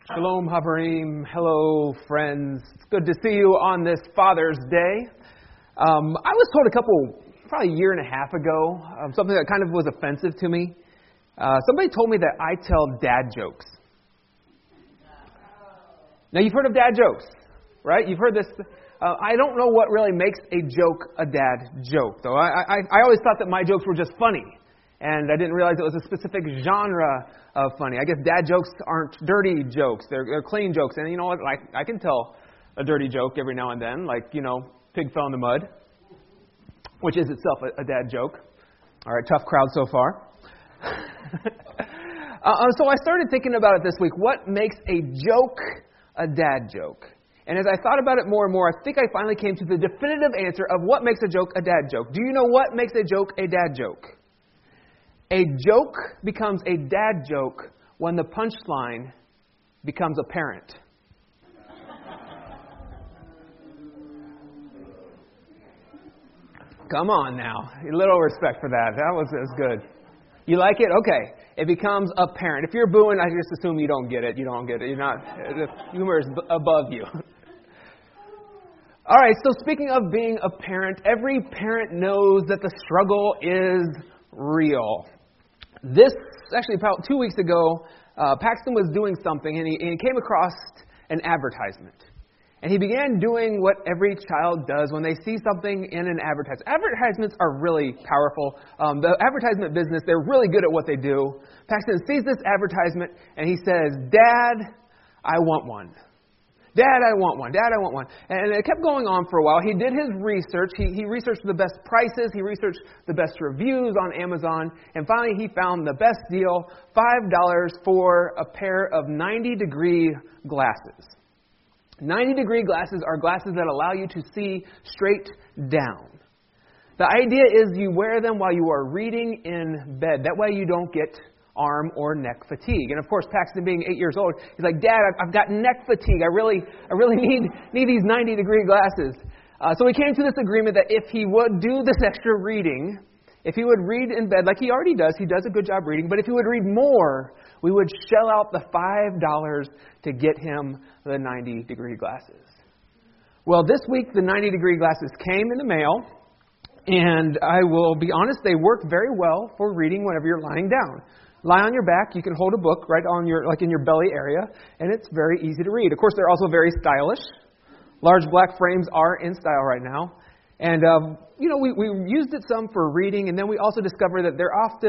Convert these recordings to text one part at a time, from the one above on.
Shalom Habarim. Hello, friends. It's good to see you on this Father's Day. I was told probably a year and a half ago, something that kind of was offensive to me. Somebody told me that I tell dad jokes. Now, you've heard of dad jokes, right? You've heard this. I don't know what really makes a joke a dad joke, though. I always thought that my jokes were just funny. And I didn't realize it was a specific genre of funny. I guess dad jokes aren't dirty jokes. They're clean jokes. And you know what? I can tell a dirty joke every now and then. Like, pig fell in the mud, which is itself a dad joke. All right, tough crowd so far. So I started thinking about it this week. What makes a joke a dad joke? And as I thought about it more and more, I think I finally came to the definitive answer of what makes a joke a dad joke. Do you know what makes a joke a dad joke? A joke becomes a dad joke when the punchline becomes apparent. Come on now. A little respect for that. That was good. You like it? Okay. It becomes apparent. If you're booing, I just assume you don't get it. You don't get it. You're not. The humor is above you. All right. So speaking of being a parent, every parent knows that the struggle is real. Actually about 2 weeks ago, Paxton was doing something and he came across an advertisement. And he began doing what every child does when they see something in an advertisement. Advertisements are really powerful. The advertisement business, they're really good at what they do. Paxton sees this advertisement and he says, "Dad, I want one. Dad, I want one. Dad, I want one." And it kept going on for a while. He did his research. He researched the best prices. He researched the best reviews on Amazon. And finally, he found the best deal, $5 for a pair of 90-degree glasses. 90-degree glasses are glasses that allow you to see straight down. The idea is you wear them while you are reading in bed. That way you don't get arm or neck fatigue. And of course, Paxton being 8 years old, he's like, "Dad, I've got neck fatigue. I really need these 90-degree glasses." So we came to this agreement that if he would do this extra reading, if he would read in bed like he already does, he does a good job reading, but if he would read more, we would shell out the $5 to get him the 90-degree glasses. Well, this week the 90-degree glasses came in the mail, and I will be honest, they work very well for reading whenever you're lying down. Lie on your back, you can hold a book right on in your belly area, and it's very easy to read. Of course, they're also very stylish. Large black frames are in style right now. And, we used it some for reading, and then we also discovered that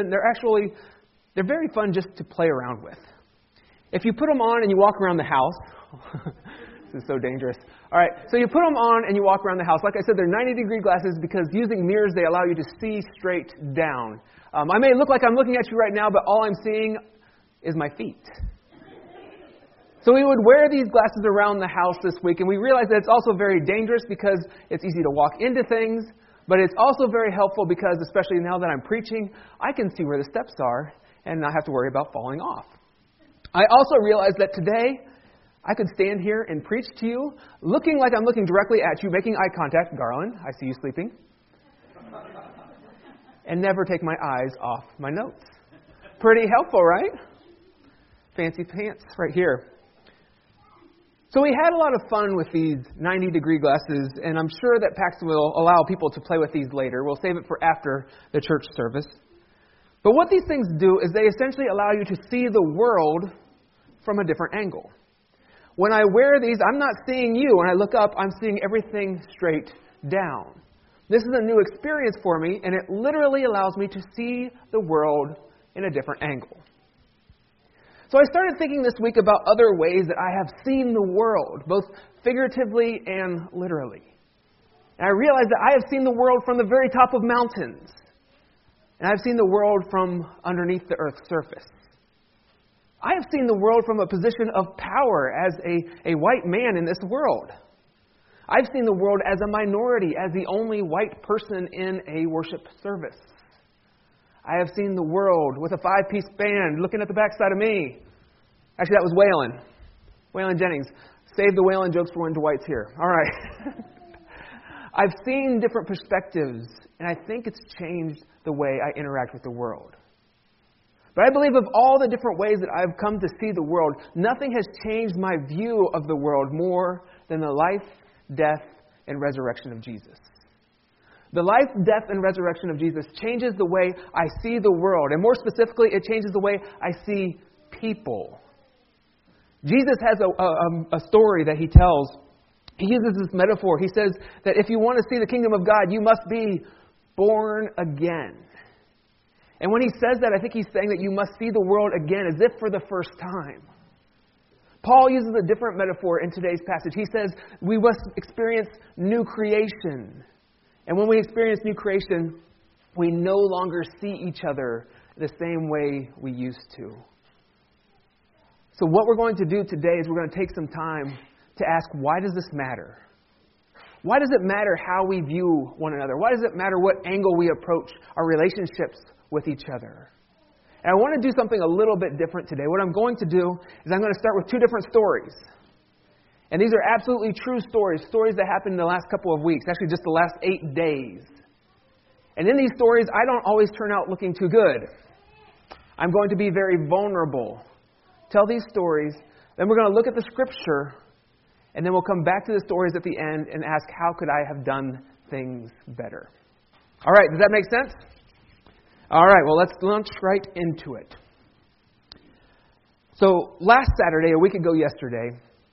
they're very fun just to play around with. If you put them on and you walk around the house, this is so dangerous. All right, so you put them on and you walk around the house. Like I said, they're 90-degree glasses because using mirrors, they allow you to see straight down. I may look like I'm looking at you right now, but all I'm seeing is my feet. So we would wear these glasses around the house this week, and we realized that it's also very dangerous because it's easy to walk into things, but it's also very helpful because, especially now that I'm preaching, I can see where the steps are and not have to worry about falling off. I also realized that today I could stand here and preach to you, looking like I'm looking directly at you, making eye contact. Garland, I see you sleeping. And never take my eyes off my notes. Pretty helpful, right? Fancy pants right here. So we had a lot of fun with these 90-degree glasses, and I'm sure that Paxton will allow people to play with these later. We'll save it for after the church service. But what these things do is they essentially allow you to see the world from a different angle. When I wear these, I'm not seeing you. When I look up, I'm seeing everything straight down. This is a new experience for me, and it literally allows me to see the world in a different angle. So I started thinking this week about other ways that I have seen the world, both figuratively and literally. And I realized that I have seen the world from the very top of mountains. And I've seen the world from underneath the earth's surface. I have seen the world from a position of power as a white man in this world. I've seen the world as a minority, as the only white person in a worship service. I have seen the world with a 5-piece band looking at the backside of me. Actually, that was Waylon. Waylon Jennings. Save the Waylon jokes for when Dwight's here. All right. I've seen different perspectives, and I think it's changed the way I interact with the world. But I believe of all the different ways that I've come to see the world, nothing has changed my view of the world more than the life, death, and resurrection of Jesus. The life, death, and resurrection of Jesus changes the way I see the world. And more specifically, it changes the way I see people. Jesus has a story that he tells. He uses this metaphor. He says that if you want to see the kingdom of God, you must be born again. And when he says that, I think he's saying that you must see the world again as if for the first time. Paul uses a different metaphor in today's passage. He says we must experience new creation. And when we experience new creation, we no longer see each other the same way we used to. So what we're going to do today is we're going to take some time to ask, why does this matter? Why does it matter how we view one another? Why does it matter what angle we approach our relationships with each other? And I want to do something a little bit different today. What I'm going to do is I'm going to start with two different stories. And these are absolutely true stories that happened in the last couple of weeks, actually just the last 8 days. And in these stories, I don't always turn out looking too good. I'm going to be very vulnerable. Tell these stories, then we're going to look at the scripture, and then we'll come back to the stories at the end and ask, how could I have done things better? All right, does that make sense? All right, well, let's launch right into it. So last Saturday, a week ago yesterday,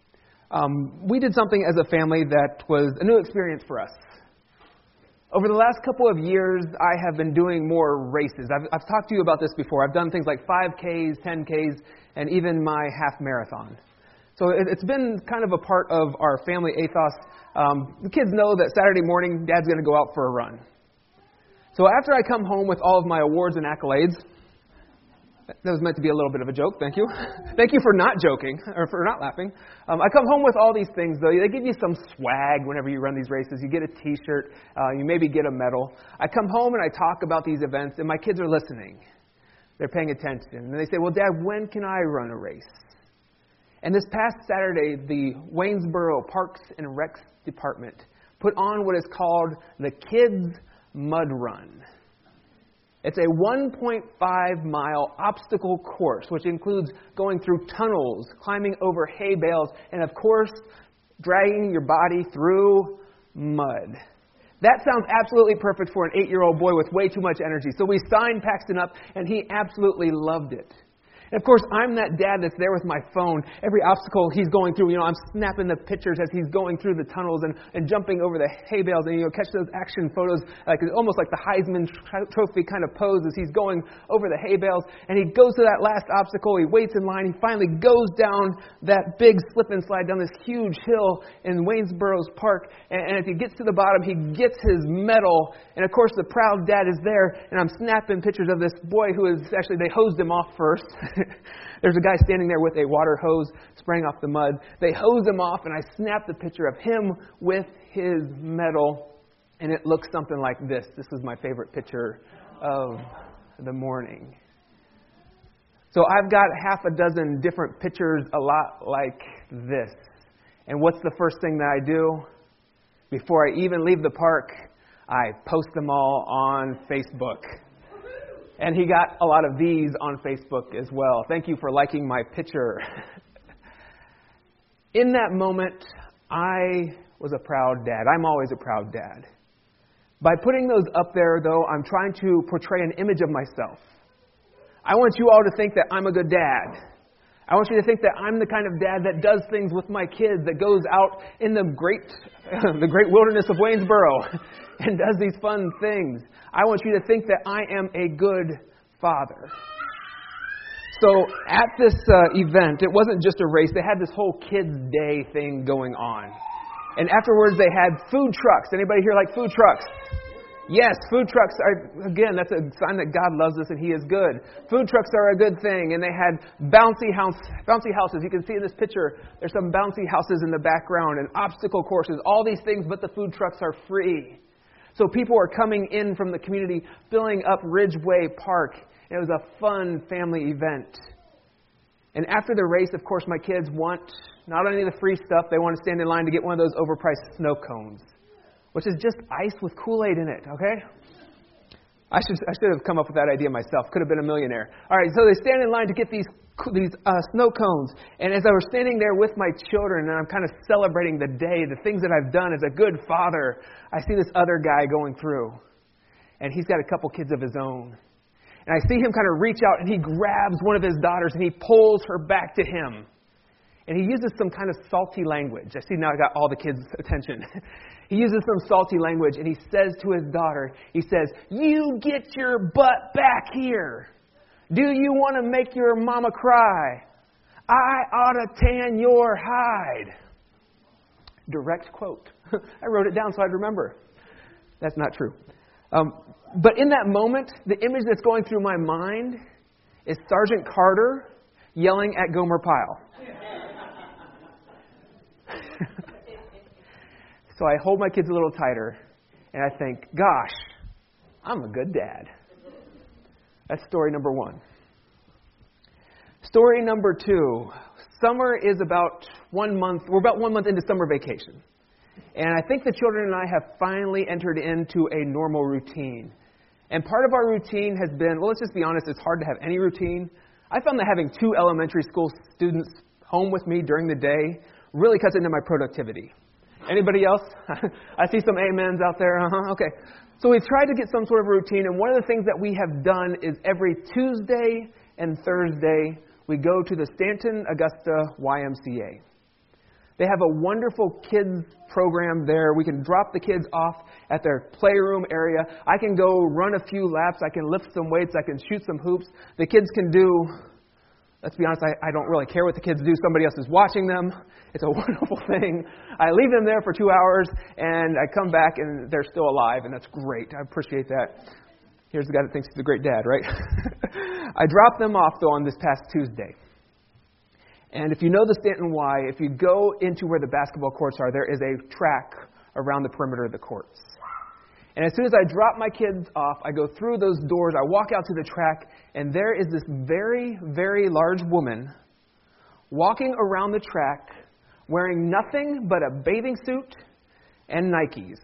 we did something as a family that was a new experience for us. Over the last couple of years, I have been doing more races. I've talked to you about this before. I've done things like 5Ks, 10Ks, and even my half marathon. So it's been kind of a part of our family ethos. The kids know that Saturday morning, Dad's going to go out for a run. So after I come home with all of my awards and accolades, that was meant to be a little bit of a joke, thank you. Thank you for not joking, or for not laughing. I come home with all these things, though. They give you some swag whenever you run these races. You get a T-shirt, you maybe get a medal. I come home and I talk about these events, and my kids are listening. They're paying attention. And they say, well, Dad, when can I run a race? And this past Saturday, the Waynesboro Parks and Recs Department put on what is called the Kids Mud Run. It's a 1.5-mile obstacle course, which includes going through tunnels, climbing over hay bales, and of course, dragging your body through mud. That sounds absolutely perfect for an 8-year-old boy with way too much energy. So we signed Paxton up, and he absolutely loved it. And of course, I'm that dad that's there with my phone. Every obstacle he's going through, I'm snapping the pictures as he's going through the tunnels and jumping over the hay bales. And, catch those action photos, almost like the Heisman Trophy kind of pose as he's going over the hay bales. And he goes to that last obstacle. He waits in line. He finally goes down that big slip and slide down this huge hill in Waynesboro's Park. And as he gets to the bottom, he gets his medal. And, of course, the proud dad is there. And I'm snapping pictures of this boy who is actually, they hosed him off first. There's a guy standing there with a water hose spraying off the mud. They hose him off, and I snap the picture of him with his medal, and it looks something like this. This is my favorite picture of the morning. So I've got half a dozen different pictures a lot like this. And what's the first thing that I do? Before I even leave the park, I post them all on Facebook. And he got a lot of these on Facebook as well. Thank you for liking my picture. In that moment, I was a proud dad. I'm always a proud dad. By putting those up there, though, I'm trying to portray an image of myself. I want you all to think that I'm a good dad. I want you to think that I'm the kind of dad that does things with my kids, that goes out in the great wilderness of Waynesboro and does these fun things. I want you to think that I am a good father. So at this event, it wasn't just a race. They had this whole Kids Day thing going on. And afterwards, they had food trucks. Anybody here like food trucks? Yes, food trucks are, again, that's a sign that God loves us and He is good. Food trucks are a good thing. And they had bouncy houses. You can see in this picture, there's some bouncy houses in the background and obstacle courses, all these things, but the food trucks are free. So people are coming in from the community, filling up Ridgeway Park. It was a fun family event. And after the race, of course, my kids want not only the free stuff, they want to stand in line to get one of those overpriced snow cones, which is just ice with Kool-Aid in it, okay? I should have come up with that idea myself. Could have been a millionaire. All right, so they stand in line to get these snow cones. And as I was standing there with my children, and I'm kind of celebrating the day, the things that I've done as a good father, I see this other guy going through. And he's got a couple kids of his own. And I see him kind of reach out, and he grabs one of his daughters, and he pulls her back to him. And he uses some kind of salty language. I see now I got all the kids' attention. He uses some salty language, and he says to his daughter, he says, "You get your butt back here. Do you want to make your mama cry? I ought to tan your hide." Direct quote. I wrote it down so I'd remember. That's not true. But in that moment, the image that's going through my mind is Sergeant Carter yelling at Gomer Pyle. So I hold my kids a little tighter, and I think, gosh, I'm a good dad. That's story number one. Story number two. Summer is about 1 month. We're about 1 month into summer vacation. And I think the children and I have finally entered into a normal routine. And part of our routine has been, well, let's just be honest, it's hard to have any routine. I found that having 2 elementary school students home with me during the day really cuts into my productivity. Anybody else? I see some amens out there. Okay. So we've tried to get some sort of routine, and one of the things that we have done is every Tuesday and Thursday, we go to the Stanton Augusta YMCA. They have a wonderful kids program there. We can drop the kids off at their playroom area. I can go run a few laps. I can lift some weights. I can shoot some hoops. The kids can do, let's be honest, I don't really care what the kids do. Somebody else is watching them. It's a wonderful thing. I leave them there for 2 hours, and I come back, and they're still alive, and that's great. I appreciate that. Here's the guy that thinks he's a great dad, right? I dropped them off, though, on this past Tuesday. And if you know the Stanton Y, if you go into where the basketball courts are, there is a track around the perimeter of the courts. And as soon as I drop my kids off, I go through those doors, I walk out to the track, and there is this very, very large woman walking around the track wearing nothing but a bathing suit and Nikes.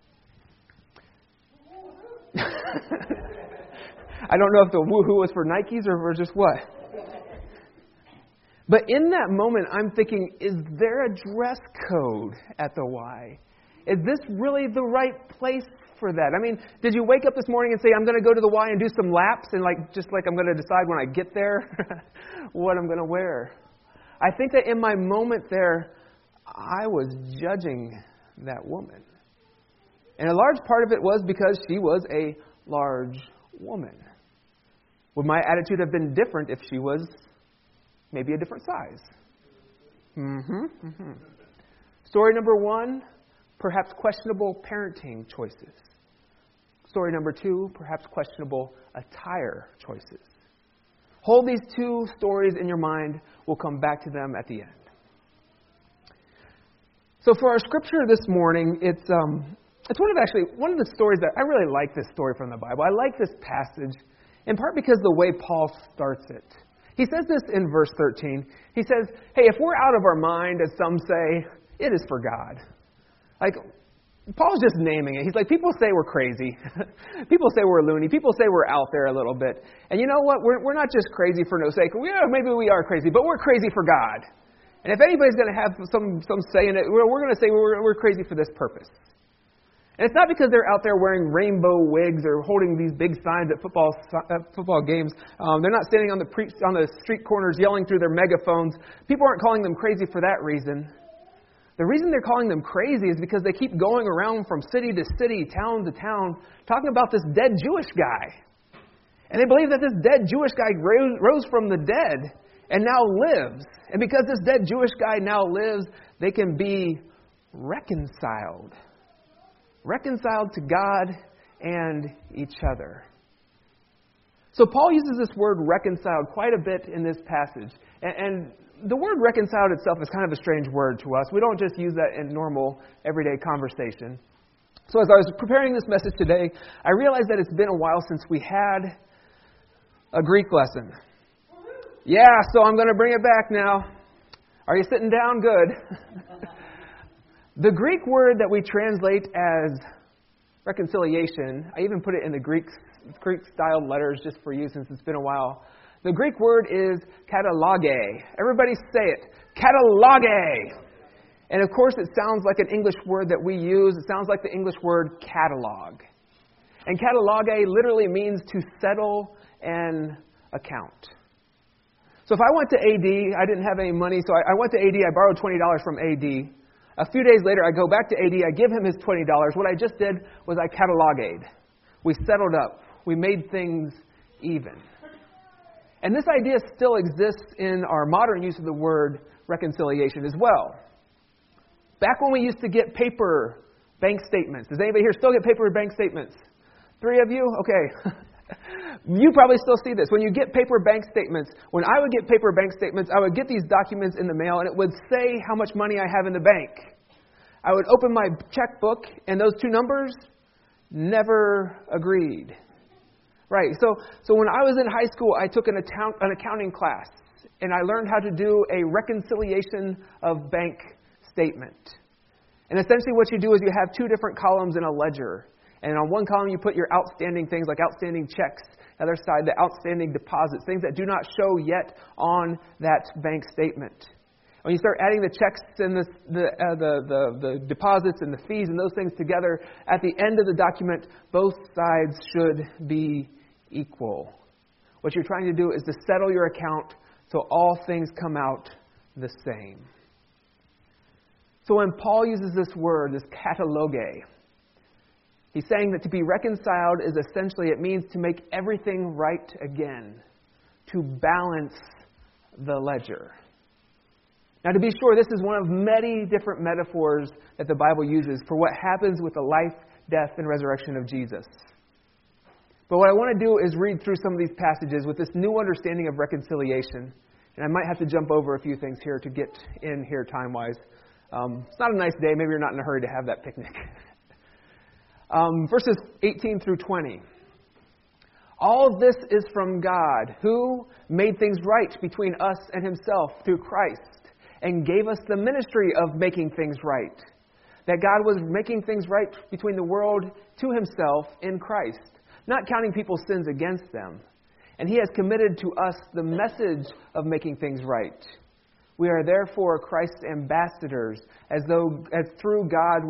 I don't know if the woohoo was for Nikes or for just what. But in that moment, I'm thinking, is there a dress code at the Y? Is this really the right place for that? I mean, did you wake up this morning and say, I'm going to go to the Y and do some laps, and just like I'm going to decide when I get there what I'm going to wear? I think that in my moment there, I was judging that woman. And a large part of it was because she was a large woman. Would my attitude have been different if she was maybe a different size? Story number one, perhaps questionable parenting choices. Story number two, perhaps questionable attire choices. Hold these 2 stories in your mind. We'll come back to them at the end. So for our scripture this morning, it's one of the stories that I really like. This story from the Bible. I like this passage in part because the way Paul starts it. He says this in verse 13. He says, hey, if we're out of our mind, as some say, it is for God. Like, Paul's just naming it. He's like, people say we're crazy. People say we're loony. People say we're out there a little bit. And you know what? We're not just crazy for no sake. Yeah, maybe we are crazy, but we're crazy for God. And if anybody's going to have some say in it, we're going to say we're crazy for this purpose. And it's not because they're out there wearing rainbow wigs or holding these big signs at football games. They're not standing on the street corners yelling through their megaphones. People aren't calling them crazy for that reason. The reason they're calling them crazy is because they keep going around from city to city, town to town, talking about this dead Jewish guy. And they believe that this dead Jewish guy rose from the dead and now lives. And because this dead Jewish guy now lives, they can be reconciled. Reconciled to God and each other. So Paul uses this word reconciled quite a bit in this passage. And the word reconciled itself is kind of a strange word to us. We don't just use that in normal, everyday conversation. So as I was preparing this message today, I realized that it's been a while since we had a Greek lesson. Yeah, so I'm going to bring it back now. Are you sitting down? Good. The Greek word that we translate as reconciliation, I even put it in the Greek Greek-styled letters just for you since it's been a while. The Greek word is kataloge. Everybody say it. Kataloge. And of course, it sounds like an English word that we use. It sounds like the English word catalog. And kataloge literally means to settle an account. So if I went to AD, I didn't have any money, so I went to AD, I borrowed $20 from AD. A few days later, I go back to AD, I give him his $20. What I just did was I cataloged. We settled up. We made things even. And this idea still exists in our modern use of the word reconciliation as well. Back when we used to get paper bank statements. Does anybody here still get paper bank statements? 3 of you? Okay. You probably still see this. When you get paper bank statements, when I would get paper bank statements, I would get these documents in the mail, and it would say how much money I have in the bank. I would open my checkbook, and those 2 numbers never agreed. Right. So when I was in high school, I took an accounting class, and I learned how to do a reconciliation of bank statement. And essentially what you do is you have 2 different columns in a ledger. And on one column you put your outstanding things like outstanding checks. The other side, the outstanding deposits, things that do not show yet on that bank statement. When you start adding the checks and the deposits and the fees and those things together, at the end of the document, both sides should be equal. What you're trying to do is to settle your account so all things come out the same. So when Paul uses this word, this kataloge, he's saying that to be reconciled is essentially, it means to make everything right again, to balance the ledger. Now, to be sure, this is one of many different metaphors that the Bible uses for what happens with the life, death, and resurrection of Jesus. But what I want to do is read through some of these passages with this new understanding of reconciliation. And I might have to jump over a few things here to get in here time-wise. It's not a nice day. Maybe you're not in a hurry to have that picnic. Verses 18 through 20. All this is from God, who made things right between us and himself through Christ, and gave us the ministry of making things right. That God was making things right between the world to himself in Christ, not counting people's sins against them. And he has committed to us the message of making things right. We are therefore Christ's ambassadors, as through God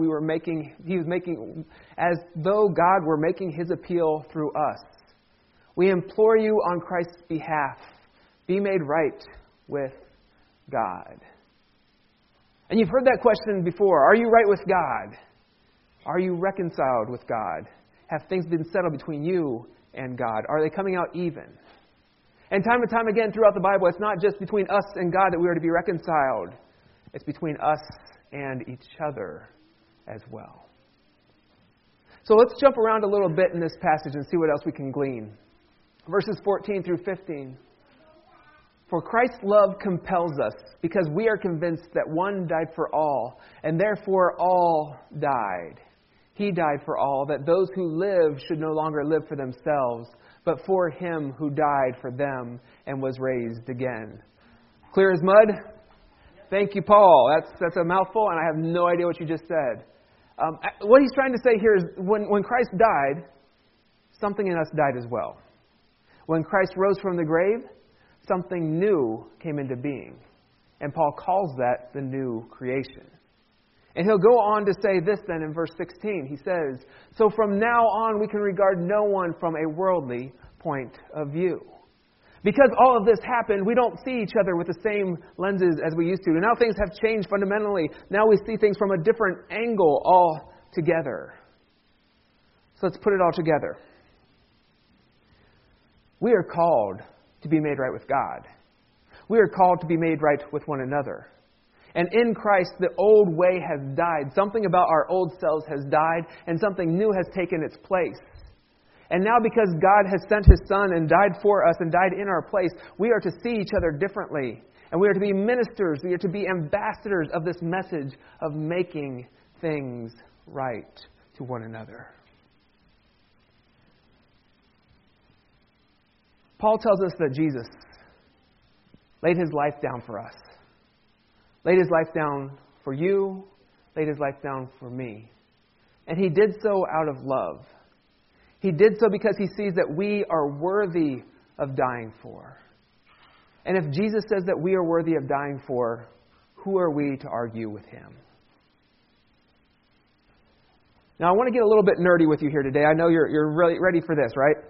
as though God were making his appeal through us. We implore you on Christ's behalf, be made right with God. And you've heard that question before. Are you right with God? Are you reconciled with God? Have things been settled between you and God? Are they coming out even? And time and time again throughout the Bible, it's not just between us and God that we are to be reconciled. It's between us and each other as well. So let's jump around a little bit in this passage and see what else we can glean. Verses 14 through 15. For Christ's love compels us, because we are convinced that one died for all, and therefore all died. He died for all, that those who live should no longer live for themselves, but for him who died for them and was raised again. Clear as mud? Thank you, Paul. That's a mouthful, and I have no idea what you just said. What he's trying to say here is when Christ died, something in us died as well. When Christ rose from the grave, something new came into being. And Paul calls that the new creation. And he'll go on to say this then in verse 16. He says, so from now on we can regard no one from a worldly point of view. Because all of this happened, we don't see each other with the same lenses as we used to. And now things have changed fundamentally. Now we see things from a different angle altogether. So let's put it all together. We are called to be made right with God. We are called to be made right with one another. And in Christ, the old way has died. Something about our old selves has died, and something new has taken its place. And now because God has sent his Son and died for us and died in our place, we are to see each other differently. And we are to be ministers. We are to be ambassadors of this message of making things right to one another. Paul tells us that Jesus laid his life down for us. Laid his life down for you. Laid his life down for me. And he did so out of love. He did so because he sees that we are worthy of dying for. And if Jesus says that we are worthy of dying for, who are we to argue with him? Now, I want to get a little bit nerdy with you here today. I know you're really ready for this, right?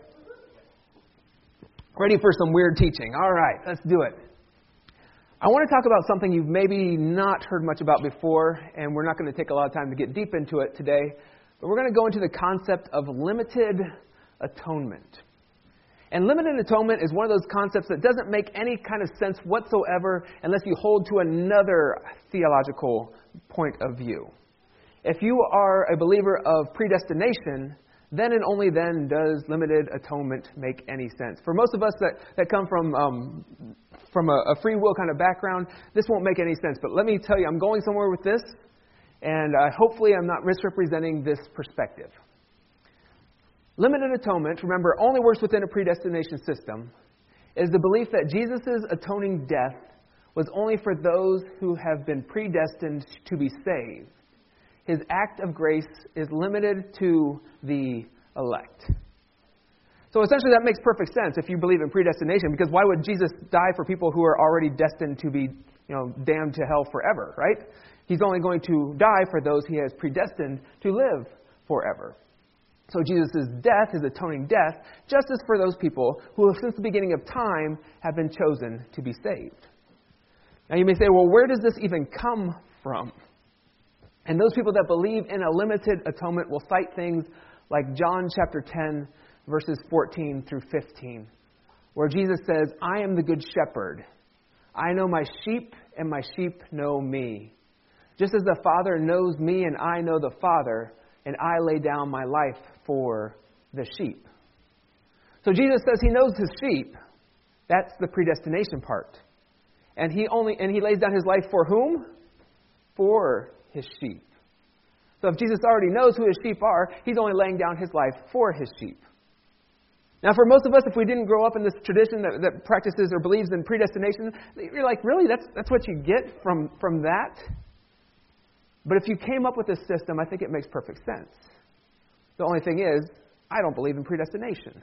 Ready for some weird teaching. All right, let's do it. I want to talk about something you've maybe not heard much about before, and we're not going to take a lot of time to get deep into it today, but we're going to go into the concept of limited atonement. And limited atonement is one of those concepts that doesn't make any kind of sense whatsoever unless you hold to another theological point of view. If you are a believer of predestination, then and only then does limited atonement make any sense. For most of us that come from a free will kind of background, this won't make any sense. But let me tell you, I'm going somewhere with this, and hopefully I'm not misrepresenting this perspective. Limited atonement, remember, only works within a predestination system, is the belief that Jesus' atoning death was only for those who have been predestined to be saved. His act of grace is limited to the elect. So essentially that makes perfect sense if you believe in predestination, because why would Jesus die for people who are already destined to be, damned to hell forever, right? He's only going to die for those he has predestined to live forever. So Jesus' death, his atoning death, just as for those people who since the beginning of time have been chosen to be saved. Now you may say, well, where does this even come from? And those people that believe in a limited atonement will cite things like John chapter 10, verses 14 through 15, where Jesus says, I am the good shepherd. I know my sheep, and my sheep know me. Just as the Father knows me, and I know the Father, and I lay down my life for the sheep. So Jesus says he knows his sheep. That's the predestination part. And he lays down his life for whom? For his sheep. So if Jesus already knows who his sheep are, he's only laying down his life for his sheep. Now for most of us, if we didn't grow up in this tradition that practices or believes in predestination, you're like, really? That's what you get from that? But if you came up with this system, I think it makes perfect sense. The only thing is, I don't believe in predestination.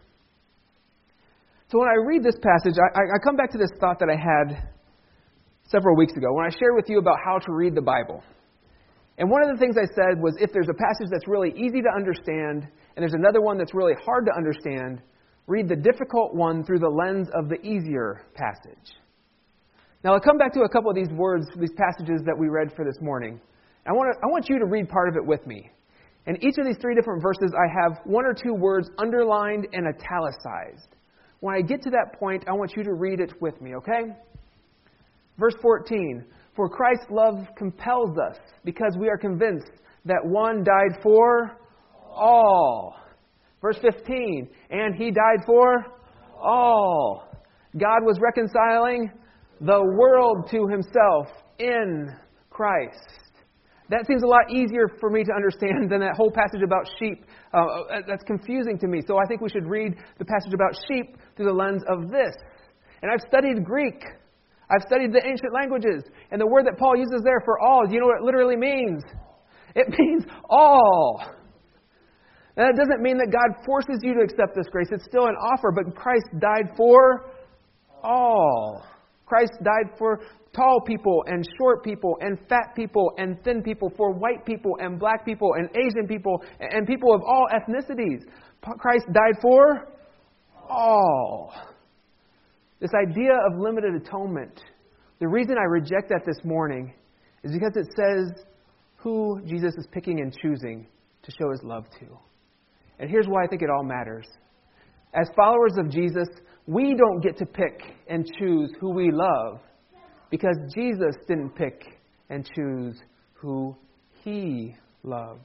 So when I read this passage, I come back to this thought that I had several weeks ago when I shared with you about how to read the Bible. And one of the things I said was, if there's a passage that's really easy to understand and there's another one that's really hard to understand, read the difficult one through the lens of the easier passage. Now I'll come back to a couple of these words, these passages that we read for this morning. I want you to read part of it with me. In each of these three different verses, I have one or two words underlined and italicized. When I get to that point, I want you to read it with me, okay? Verse 14, for Christ's love compels us, because we are convinced that one died for all. Verse 15, and he died for all. God was reconciling the world to himself in Christ. That seems a lot easier for me to understand than that whole passage about sheep. That's confusing to me. So I think we should read the passage about sheep through the lens of this. And I've studied Greek. I've studied the ancient languages. And the word that Paul uses there for all, do you know what it literally means? It means all. And that doesn't mean that God forces you to accept this grace. It's still an offer, but Christ died for all. Christ died for tall people and short people and fat people and thin people, for white people and black people and Asian people and people of all ethnicities. Christ died for all. This idea of limited atonement, the reason I reject that this morning is because it says who Jesus is picking and choosing to show his love to. And here's why I think it all matters. As followers of Jesus, we don't get to pick and choose who we love, because Jesus didn't pick and choose who he loved.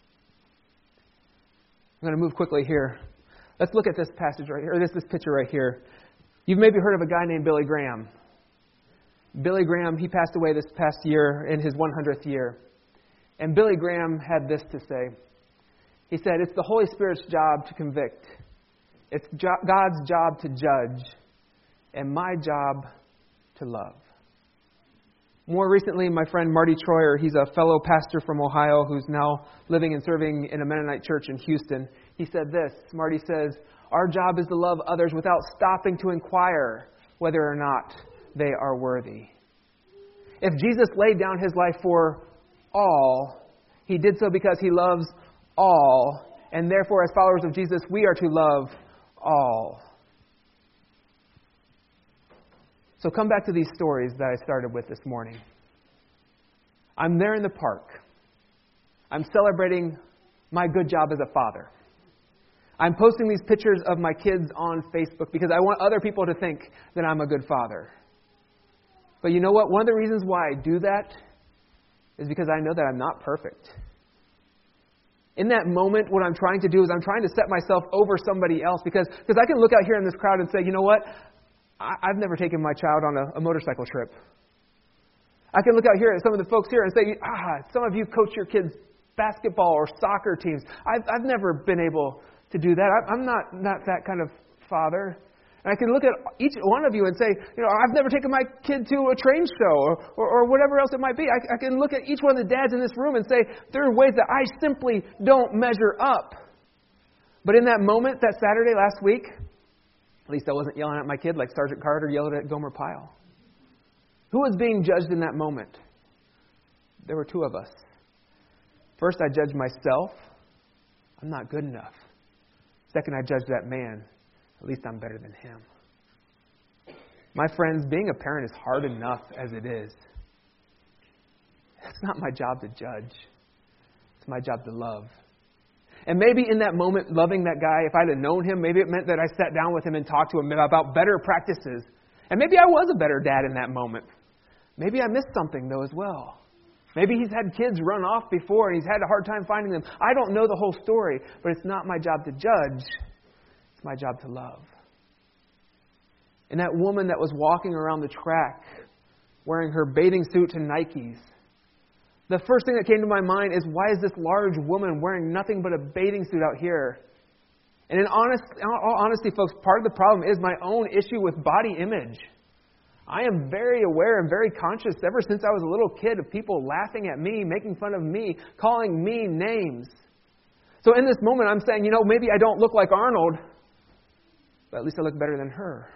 I'm going to move quickly here. Let's look at this passage right here, or this picture right here. You've maybe heard of a guy named Billy Graham. Billy Graham, he passed away this past year in his 100th year. And Billy Graham had this to say. He said, it's the Holy Spirit's job to convict. It's God's job to judge. And my job to love. More recently, my friend Marty Troyer, he's a fellow pastor from Ohio who's now living and serving in a Mennonite church in Houston. He said this, Marty says, "Our job is to love others without stopping to inquire whether or not they are worthy." If Jesus laid down his life for all, he did so because he loves all, and therefore as followers of Jesus, we are to love all. So come back to these stories that I started with this morning. I'm there in the park. I'm celebrating my good job as a father. I'm posting these pictures of my kids on Facebook because I want other people to think that I'm a good father. But you know what? One of the reasons why I do that is because I know that I'm not perfect. In that moment, what I'm trying to do is I'm trying to set myself over somebody else because I can look out here in this crowd and say, you know what? I've never taken my child on a motorcycle trip. I can look out here at some of the folks here and say, some of you coach your kids' basketball or soccer teams. I've never been able to do that. I'm not that kind of father. And I can look at each one of you and say, I've never taken my kid to a train show or whatever else it might be. I can look at each one of the dads in this room and say, there are ways that I simply don't measure up. But in that moment, that Saturday last week, at least I wasn't yelling at my kid like Sergeant Carter yelled at Gomer Pyle. Who was being judged in that moment? There were two of us. First, I judged myself. I'm not good enough. Second, I judged that man. At least I'm better than him. My friends, being a parent is hard enough as it is. It's not my job to judge. It's my job to love. And maybe in that moment, loving that guy, if I'd have known him, maybe it meant that I sat down with him and talked to him about better practices. And maybe I was a better dad in that moment. Maybe I missed something, though, as well. Maybe he's had kids run off before and he's had a hard time finding them. I don't know the whole story, but it's not my job to judge. It's my job to love. And that woman that was walking around the track wearing her bathing suit to Nikes, the first thing that came to my mind is, why is this large woman wearing nothing but a bathing suit out here? And in all honesty, folks, part of the problem is my own issue with body image. I am very aware and very conscious ever since I was a little kid of people laughing at me, making fun of me, calling me names. So in this moment, I'm saying, maybe I don't look like Arnold, but at least I look better than her.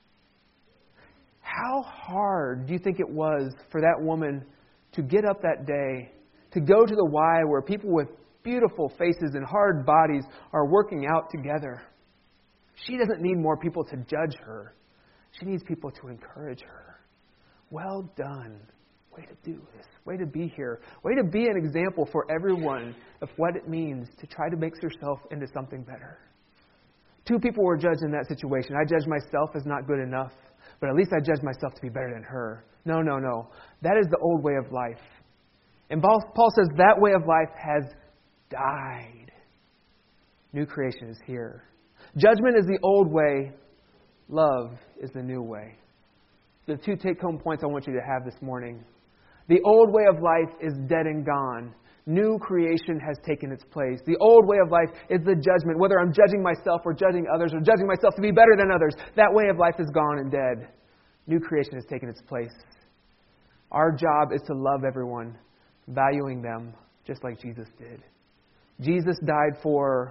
How hard do you think it was for that woman to get up that day, to go to the Y where people with beautiful faces and hard bodies are working out together? She doesn't need more people to judge her. She needs people to encourage her. Well done. Way to do this. Way to be here. Way to be an example for everyone of what it means to try to make yourself into something better. Two people were judged in that situation. I judged myself as not good enough, but at least I judged myself to be better than her. No. That is the old way of life. And Paul says that way of life has died. New creation is here. Judgment is the old way. Love is the new way. The two take-home points I want you to have this morning. The old way of life is dead and gone. New creation has taken its place. The old way of life is the judgment. Whether I'm judging myself or judging others or judging myself to be better than others, that way of life is gone and dead. New creation has taken its place. Our job is to love everyone, valuing them just like Jesus did. Jesus died for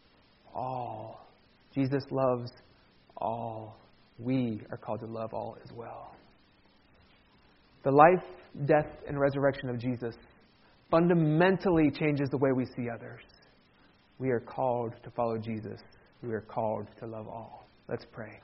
all. Jesus loves all. We are called to love all as well. The life, death, and resurrection of Jesus fundamentally changes the way we see others. We are called to follow Jesus. We are called to love all. Let's pray.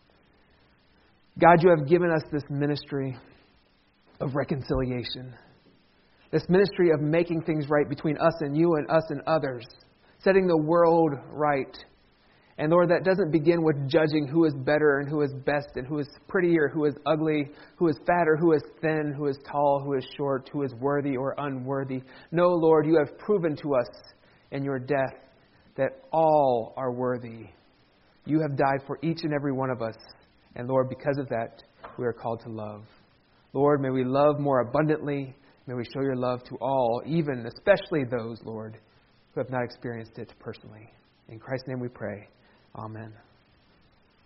God, you have given us this ministry of reconciliation. This ministry of making things right between us and you and us and others. Setting the world right. And Lord, that doesn't begin with judging who is better and who is best and who is prettier, who is ugly, who is fatter, who is thin, who is tall, who is short, who is worthy or unworthy. No, Lord, you have proven to us in your death that all are worthy. You have died for each and every one of us. And Lord, because of that, we are called to love. Lord, may we love more abundantly. May we show your love to all, even especially those, Lord, who have not experienced it personally. In Christ's name we pray. Amen.